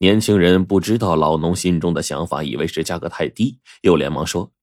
年轻人不知道老农心中的想法，以为是价格太低，又连忙说：“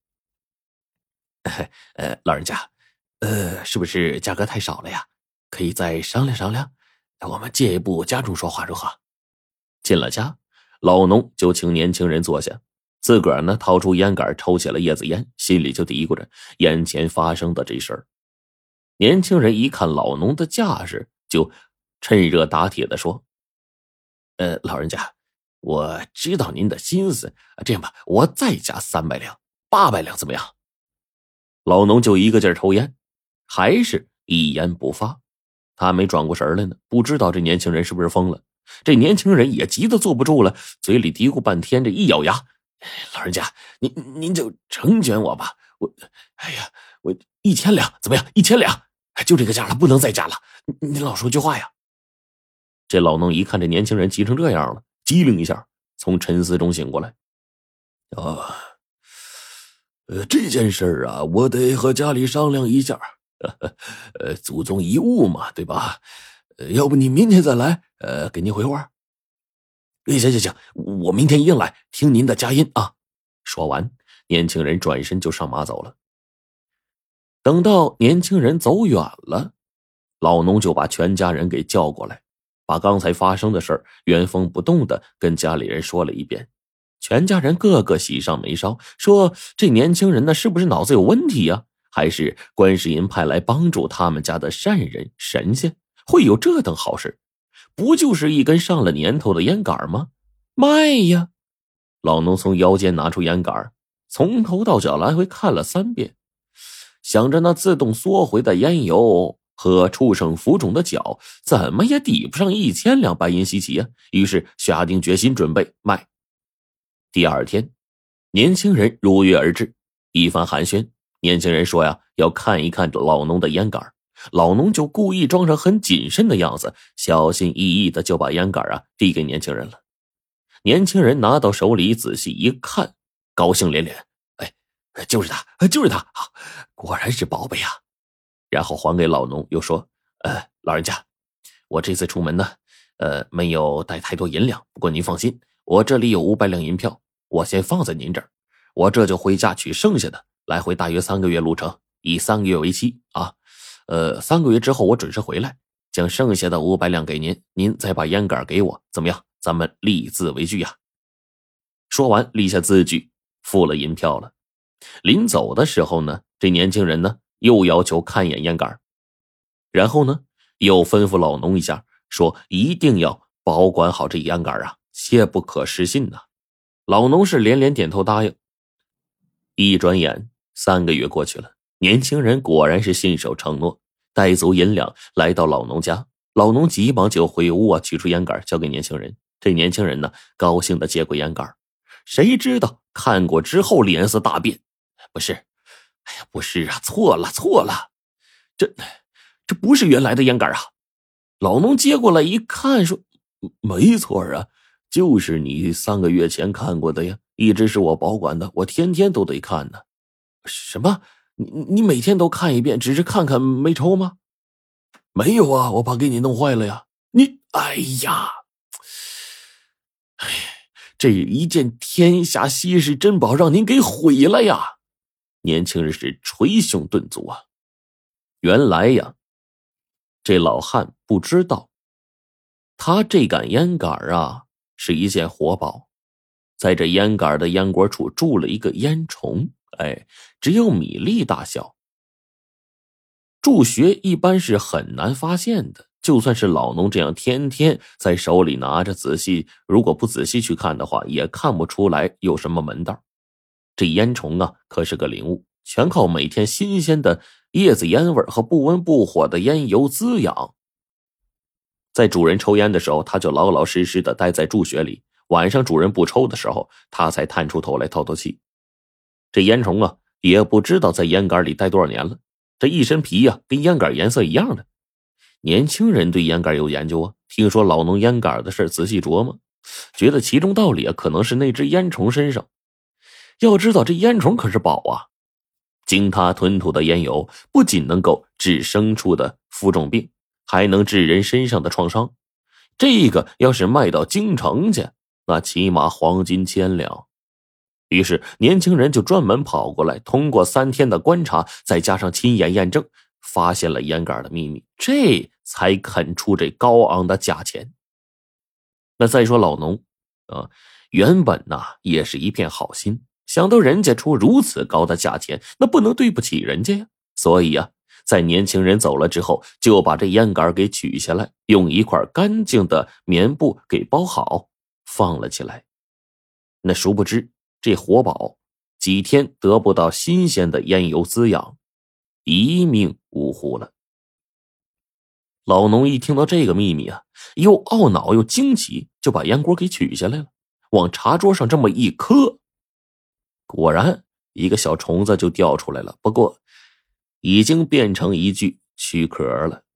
老人家，是不是价格太少了呀？可以再商量商量，我们借一步家中说话如何？”进了家，老农就请年轻人坐下，自个儿呢掏出烟杆抽起了叶子烟，心里就嘀咕着眼前发生的这事儿。年轻人一看老农的架势，就趁热打铁的说：“老人家，我知道您的心思，这样吧，我再加300两，800两怎么样？”老农就一个劲儿抽烟，还是一言不发。他没转过神来呢，不知道这年轻人是不是疯了。这年轻人也急得坐不住了，嘴里嘀咕半天，这一咬牙：“老人家，您就成全我吧，我1000两怎么样？1000两，就这个价了，不能再加了。您老说句话呀。”这老农一看这年轻人急成这样了，机灵一下从沉思中醒过来：“这件事啊，我得和家里商量一下。祖宗遗物嘛，对吧？要不你明天再来，给您回话。”“行，我明天一定来听您的佳音啊。”说完，年轻人转身就上马走了。等到年轻人走远了，老农就把全家人给叫过来，把刚才发生的事儿原封不动的跟家里人说了一遍。全家人个个喜上眉梢，说这年轻人呢是不是脑子有问题呀？还是观世音派来帮助他们家的善人神仙？会有这等好事？不就是一根上了年头的烟杆吗？卖呀！老农从腰间拿出烟杆，从头到脚来回看了3遍，想着那自动缩回的烟油和畜生浮肿的脚怎么也抵不上1000两白银稀奇呀，于是下定决心准备卖。第二天，年轻人如约而至，一番寒暄，年轻人说呀，要看一看老农的烟杆。老农就故意装成很谨慎的样子，小心翼翼的就把烟杆递给年轻人了。年轻人拿到手里仔细一看，高兴连连：“就是他，果然是宝贝啊！”然后还给老农，又说：“老人家，我这次出门呢，没有带太多银两，不过您放心，我这里有500两银票，我先放在您这儿，我这就回家取剩下的，来回大约3个月路程，以3个月为期啊。3个月之后我准时回来，将剩下的500两给您，您再把烟杆给我，怎么样？咱们立字为据呀。”说完立下字据，付了银票了。临走的时候呢，这年轻人呢又要求看一眼烟杆，然后呢又吩咐老农一下，说一定要保管好这烟杆啊，切不可失信呐。老农是连连点头答应。一转眼3个月过去了，年轻人果然是信守承诺，带足银两来到老农家。老农急忙就回屋取出烟杆交给年轻人。这年轻人呢高兴的接过烟杆，谁知道看过之后脸色大变：“不是啊，错了，这不是原来的烟杆啊！”老农接过来一看，说：“没错啊，就是你3个月前看过的呀，一直是我保管的，我天天都得看呢。”“什么？你每天都看一遍，只是看看没抽吗？”“没有啊，我怕给你弄坏了呀。”“这一件天下稀世珍宝让您给毁了呀！”年轻人是捶胸顿足啊。原来呀，这老汉不知道，他这杆烟杆是一件活宝，在这烟杆的烟果处住了一个烟虫，只有米粒大小。助学一般是很难发现的，就算是老农这样天天在手里拿着，如果不仔细去看的话，也看不出来有什么门道。这烟虫可是个灵物，全靠每天新鲜的叶子烟味和不温不火的烟油滋养。在主人抽烟的时候，他就老老实实的待在助学里，晚上主人不抽的时候，他才探出头来透透气。这烟虫也不知道在烟杆里待多少年了，这一身皮跟烟杆颜色一样的。年轻人对烟杆有研究听说老农烟杆的事仔细琢磨，觉得其中道理可能是那只烟虫身上。要知道这烟虫可是宝经它吞吐的烟油不仅能够治牲畜的浮肿病，还能治人身上的创伤。这个要是卖到京城去， 那起码黄金1000两。于是年轻人就专门跑过来，通过3天的观察，再加上亲眼验证，发现了烟杆的秘密，这才肯出这高昂的价钱。那再说老农原本也是一片好心，想到人家出如此高的价钱，那不能对不起人家呀。所以在年轻人走了之后，就把这烟杆给取下来，用一块干净的棉布给包好，放了起来。那殊不知这活宝几天得不到新鲜的烟油滋养，一命呜呼了。老农一听到这个秘密又懊恼又惊奇，就把烟锅给取下来了，往茶桌上这么一磕，果然一个小虫子就掉出来了，不过已经变成一具躯壳了。